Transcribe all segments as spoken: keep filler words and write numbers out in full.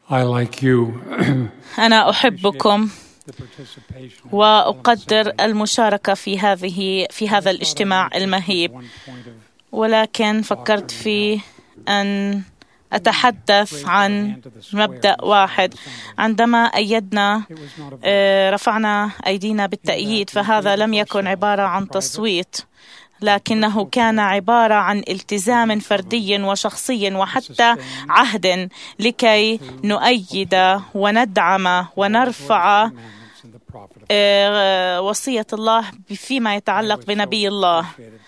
I like you. أنا أحبكم وأقدر المشاركة في هذه في هذا الاجتماع المهيب، ولكن فكرت في أن أتحدث عن مبدأ واحد. عندما أيدنا رفعنا أيدينا بالتأييد، فهذا لم يكن عبارة عن تصويت، لكنه كان عبارة عن التزام فردي وشخصي وحتى عهد لكي نؤيد وندعم ونرفع وصية الله فيما يتعلق بنبي الله.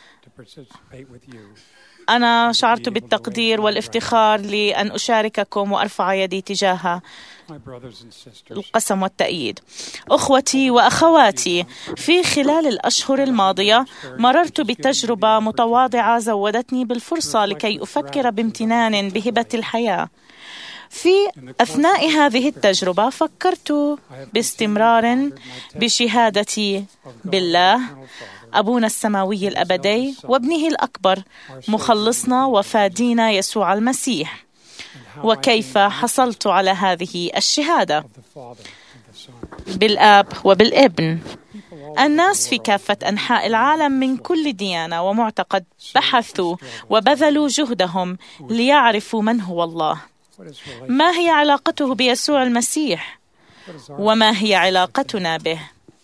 أنا شعرت بالتقدير والافتخار لأن أشارككم وأرفع يدي تجاه القسم والتأييد. أخوتي وأخواتي، في خلال الأشهر الماضية مررت بتجربة متواضعة زودتني بالفرصة لكي أفكر بامتنان بهبة الحياة. في أثناء هذه التجربة فكرت باستمرار بشهادتي بالله أبونا السماوي الأبدي وابنه الأكبر مخلصنا وفادينا يسوع المسيح، وكيف حصلت على هذه الشهادة بالآب وبالابن. الناس في كافة أنحاء العالم من كل ديانة ومعتقد بحثوا وبذلوا جهدهم ليعرفوا من هو الله، ما هي علاقته بيسوع المسيح، وما هي علاقتنا به.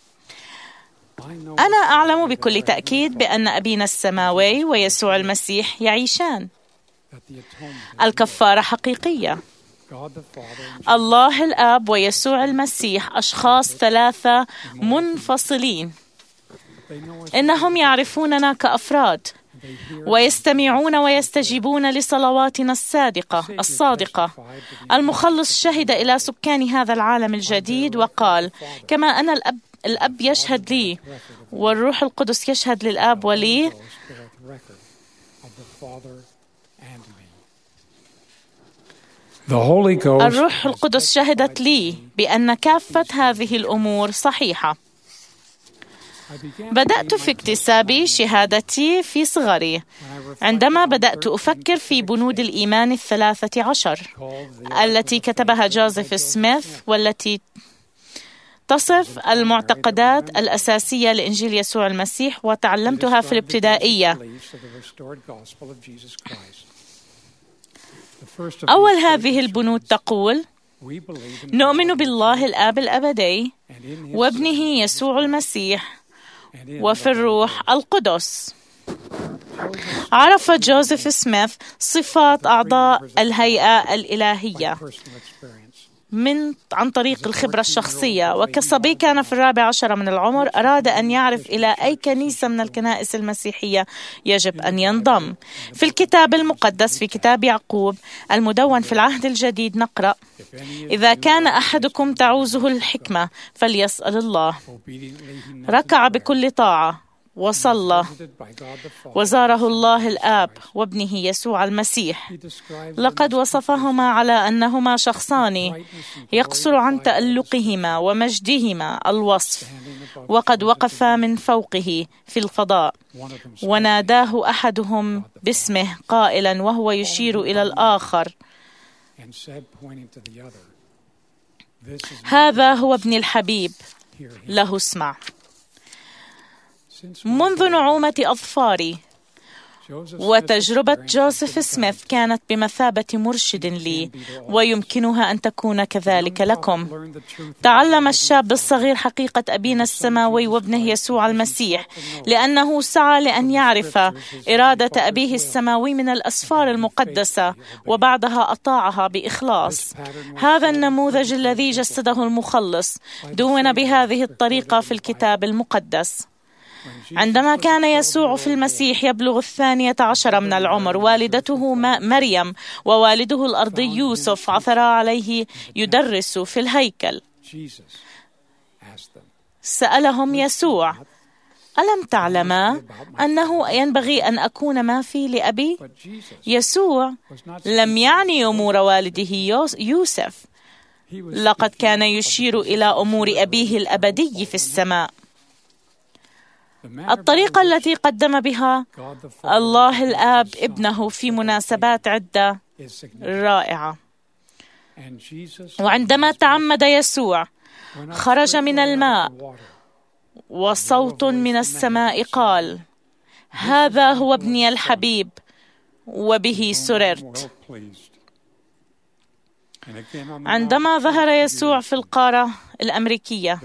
أنا أعلم بكل تأكيد بأن أبينا السماوي ويسوع المسيح يعيشان. الكفارة حقيقية. الله الآب ويسوع المسيح أشخاص ثلاثة منفصلين. إنهم يعرفوننا كأفراد ويستمعون ويستجيبون لصلواتنا الصادقة الصادقة. المخلص شهد إلى سكان هذا العالم الجديد وقال: كما أنا الأب الأب يشهد لي والروح القدس يشهد للآب ولي، الروح القدس شهدت لي بأن كافة هذه الأمور صحيحة. بدأت في اكتساب شهادتي في صغري عندما بدأت أفكر في بنود الإيمان الثلاثة عشر التي كتبها جوزيف سميث، والتي تصف المعتقدات الأساسية لإنجيل يسوع المسيح، وتعلمتها في الابتدائية. أول هذه البنود تقول: نؤمن بالله الآب الأبدي وابنه يسوع المسيح وفي الروح القدس. عرف جوزيف سميث صفات أعضاء الهيئة الإلهية من عن طريق الخبرة الشخصية، وكصبي كان في الرابع عشر من العمر أراد أن يعرف إلى أي كنيسة من الكنائس المسيحية يجب أن ينضم. في الكتاب المقدس في كتاب يعقوب المدون في العهد الجديد نقرأ: إذا كان أحدكم تعوزه الحكمة فليسأل الله. ركع بكل طاعة وصلى وزاره الله الآب وابنه يسوع المسيح. لقد وصفهما على أنهما شخصان يقصر عن تألقهما ومجدهما الوصف، وقد وقفا من فوقه في الفضاء، وناداه أحدهم باسمه قائلا وهو يشير إلى الآخر: هذا هو ابن الحبيب، له اسمع. منذ نعومة أظفاري وتجربة جوزيف سميث كانت بمثابة مرشد لي، ويمكنها أن تكون كذلك لكم. تعلم الشاب الصغير حقيقة أبينا السماوي وابنه يسوع المسيح لأنه سعى لأن يعرف إرادة أبيه السماوي من الأسفار المقدسة، وبعدها أطاعها بإخلاص. هذا النموذج الذي جسده المخلص دون بهذه الطريقة في الكتاب المقدس. عندما كان يسوع في المسيح يبلغ الثانية عشر من العمر، والدته مريم ووالده الأرضي يوسف عثرا عليه يدرس في الهيكل. سألهم يسوع: ألم تعلما أنه ينبغي أن أكون ما في لأبي؟ يسوع لم يعني أمور والده يوسف، لقد كان يشير إلى أمور أبيه الأبدي في السماء. الطريقة التي قدم بها الله الآب ابنه في مناسبات عدة رائعة. وعندما تعمد يسوع خرج من الماء وصوت من السماء قال: هذا هو ابني الحبيب وبه سررت. عندما ظهر يسوع في القارة الأمريكية،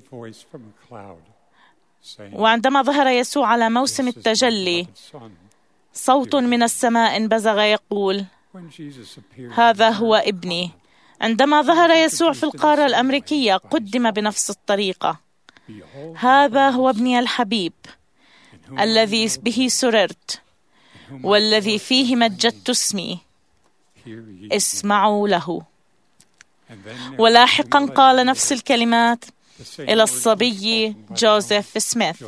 وعندما ظهر يسوع على موسم التجلي، صوت من السماء انبزغ يقول: هذا هو ابني. عندما ظهر يسوع في القارة الأمريكية قدم بنفس الطريقة: هذا هو ابني الحبيب الذي به سررت والذي فيه مجدت اسمي، اسمعوا له. ولاحقا قال نفس الكلمات إلى الصبي جوزيف سميث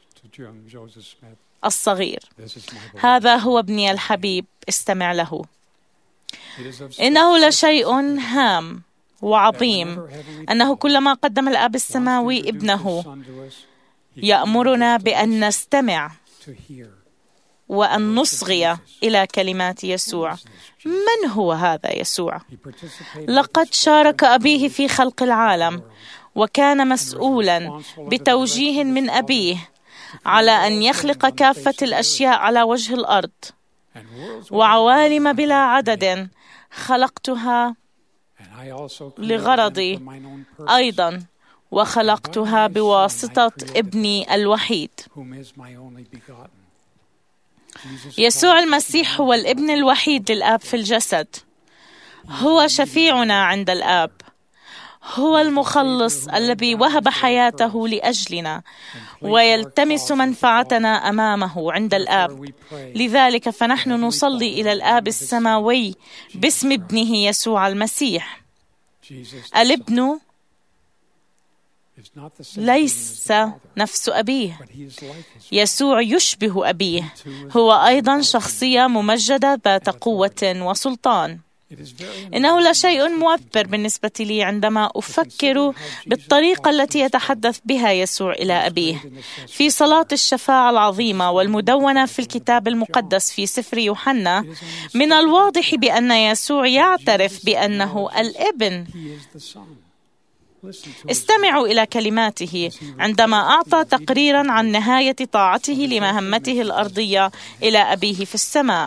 الصغير: هذا هو ابني الحبيب، استمع له. إنه لشيء هام وعظيم أنه كلما قدم الآب السماوي ابنه يأمرنا بأن نستمع وأن نصغي إلى كلمات يسوع. من هو هذا يسوع؟ لقد شارك أبيه في خلق العالم، وكان مسؤولا بتوجيه من أبيه على أن يخلق كافة الأشياء على وجه الأرض، وعوالم بلا عدد خلقتها لغرضي أيضا، وخلقتها بواسطة ابني الوحيد. يسوع المسيح هو الابن الوحيد للآب في الجسد، هو شفيعنا عند الآب، هو المخلص الذي وهب حياته لأجلنا ويلتمس منفعتنا أمامه عند الآب. لذلك فنحن نصلي إلى الآب السماوي باسم ابنه يسوع المسيح. الابن ليس نفس أبيه، يسوع يشبه أبيه، هو أيضا شخصية ممجدة ذات قوة وسلطان. إنه لشيء مؤثر بالنسبة لي عندما أفكر بالطريقة التي يتحدث بها يسوع إلى أبيه في صلاة الشفاعة العظيمة والمدونة في الكتاب المقدس في سفر يوحنا. من الواضح بأن يسوع يعترف بأنه الابن. استمعوا إلى كلماته عندما أعطى تقريرا عن نهاية طاعته لمهمته الأرضية إلى أبيه في السماء: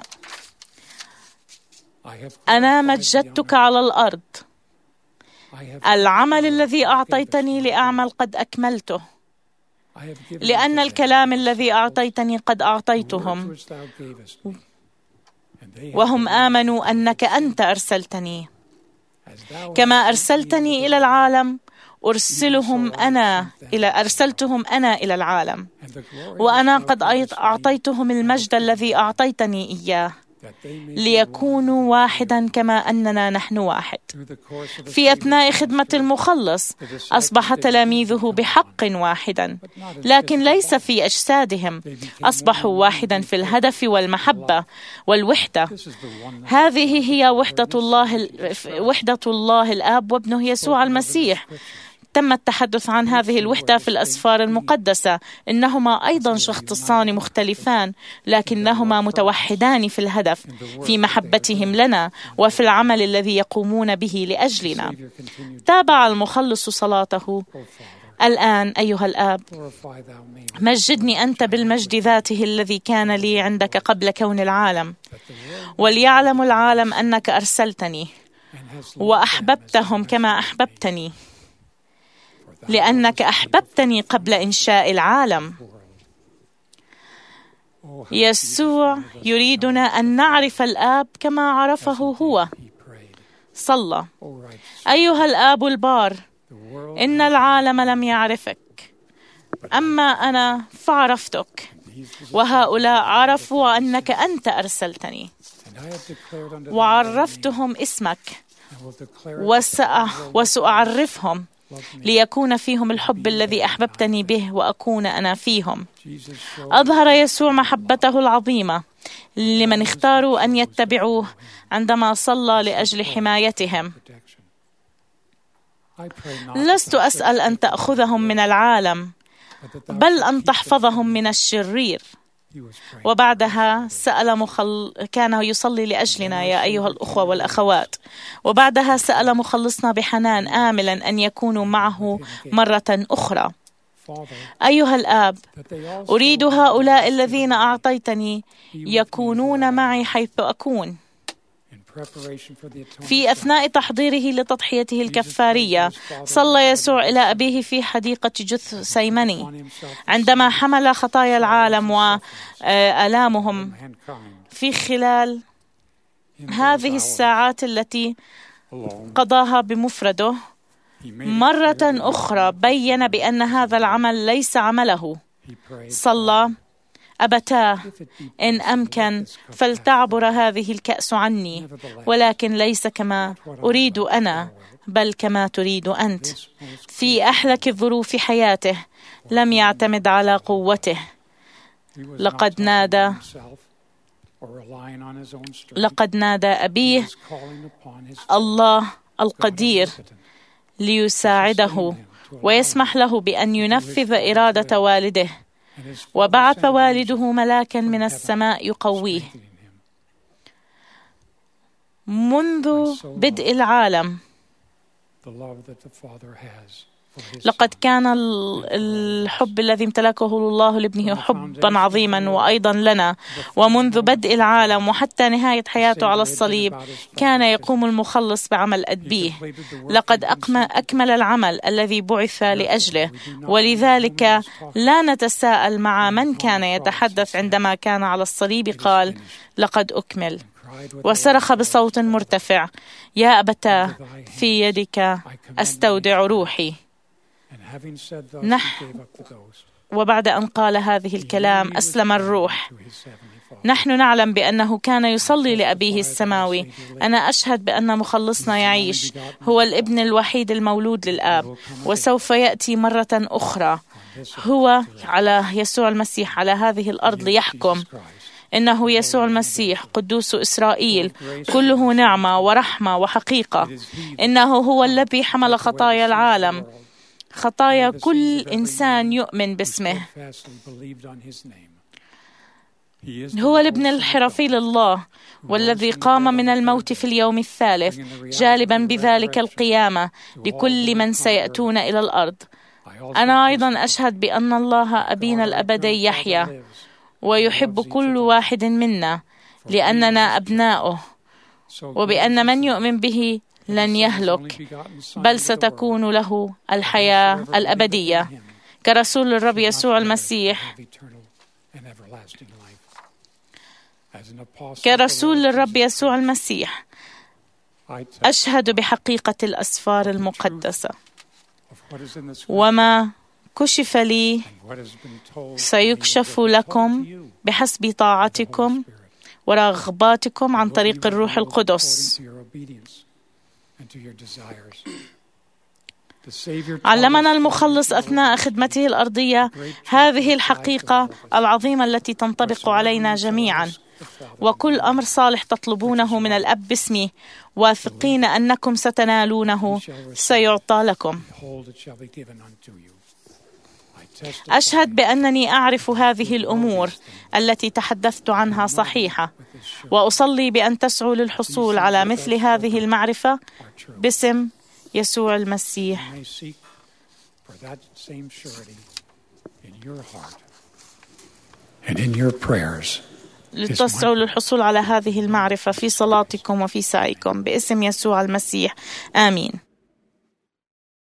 أنا مجدتك على الأرض، العمل الذي أعطيتني لأعمل قد أكملته، لأن الكلام الذي أعطيتني قد أعطيتهم، وهم آمنوا أنك أنت أرسلتني. كما أرسلتني إلى العالم أرسلهم أنا إلى أرسلتهم أنا إلى العالم، وأنا قد أعطيتهم المجد الذي أعطيتني إياه، ليكونوا واحدا كما أننا نحن واحد. في أثناء خدمة المخلص أصبح تلاميذه بحق واحدا، لكن ليس في أجسادهم، أصبحوا واحدا في الهدف والمحبة والوحدة. هذه هي وحدة الله وحدة الله الآب وابنه يسوع المسيح. تم التحدث عن هذه الوحدة في الأسفار المقدسة. إنهما أيضا شخصان مختلفان، لكنهما متوحدان في الهدف، في محبتهم لنا وفي العمل الذي يقومون به لأجلنا. تابع المخلص صلاته: الآن أيها الآب، مجدني أنت بالمجد ذاته الذي كان لي عندك قبل كون العالم، وليعلم العالم أنك أرسلتني وأحببتهم كما أحببتني، لأنك أحببتني قبل إنشاء العالم. يسوع يريدنا أن نعرف الآب كما عرفه هو. صلى: أيها الآب البار، إن العالم لم يعرفك، أما أنا فعرفتك، وهؤلاء عرفوا أنك أنت أرسلتني، وعرفتهم اسمك، وسأعرفهم ليكون فيهم الحب الذي أحببتني به وأكون أنا فيهم. أظهر يسوع محبته العظيمة لمن اختاروا أن يتبعوه عندما صلى لأجل حمايتهم. لست أسأل أن تأخذهم من العالم، بل أن تحفظهم من الشرير. وبعدها سأل مخل... كان يصلي لأجلنا يا أيها الأخوة والأخوات. وبعدها سأل مخلصنا بحنان آملا أن يكونوا معه مرة أخرى. أيها الآب، أريد هؤلاء الذين أعطيتني يكونون معي حيث أكون. في أثناء تحضيره لتضحيته الكفارية، صلى يسوع إلى أبيه في حديقة جثسيمني عندما حمل خطايا العالم وآلامهم. في خلال هذه الساعات التي قضاها بمفرده، مرة أخرى بيّن بأن هذا العمل ليس عمله. صلى: أبتاه، إن أمكن فلتعبر هذه الكأس عني، ولكن ليس كما أريد أنا بل كما تريد أنت. في أحلك الظروف حياته لم يعتمد على قوته. لقد نادى لقد نادى أبيه الله القدير ليساعده ويسمح له بأن ينفذ إرادة والده، وبعث والده ملاكا من السماء يقويه. منذ بدء العالم لقد كان الحب الذي امتلكه الله لابنه حبا عظيما وأيضا لنا. ومنذ بدء العالم وحتى نهاية حياته على الصليب كان يقوم المخلص بعمل أدبيه. لقد أكمل العمل الذي بعث لأجله، ولذلك لا نتساءل مع من كان يتحدث عندما كان على الصليب قال: لقد أكمل. وصرخ بصوت مرتفع: يا أبتاه، في يدك أستودع روحي. نحن وبعد أن قال هذه الكلام أسلم الروح. نحن نعلم بأنه كان يصلي لأبيه السماوي. أنا أشهد بأن مخلصنا يعيش، هو الابن الوحيد المولود للآب، وسوف يأتي مرة أخرى. هو على يسوع المسيح على هذه الأرض ليحكم. إنه يسوع المسيح قدوس إسرائيل، كله نعمة ورحمة وحقيقة. إنه هو الذي حمل خطايا العالم، خطايا كل إنسان يؤمن باسمه. هو الابن الحرفي لله، والذي قام من الموت في اليوم الثالث، جالبا بذلك القيامة لكل من سيأتون إلى الأرض. أنا أيضا أشهد بأن الله أبينا الأبدي يحيى ويحب كل واحد منا لأننا أبناؤه، وبأن من يؤمن به لن يهلك بل ستكون له الحياة الأبدية. كرسول الرب يسوع المسيح كرسول الرب يسوع المسيح أشهد بحقيقة الأسفار المقدسة، وما كشف لي سيكشف لكم بحسب طاعتكم ورغباتكم عن طريق الروح القدس. علمنا المخلص أثناء خدمته الأرضية هذه الحقيقة العظيمة التي تنطبق علينا جميعا. وكل أمر صالح تطلبونه من الأب باسمي واثقين أنكم ستنالونه سيعطى لكم. أشهد بأنني أعرف هذه الأمور التي تحدثت عنها صحيحة، وأصلي بأن تسعوا للحصول على مثل هذه المعرفة باسم يسوع المسيح. لتسعوا للحصول على هذه المعرفة في صلاتكم وفي سعيكم باسم يسوع المسيح. آمين.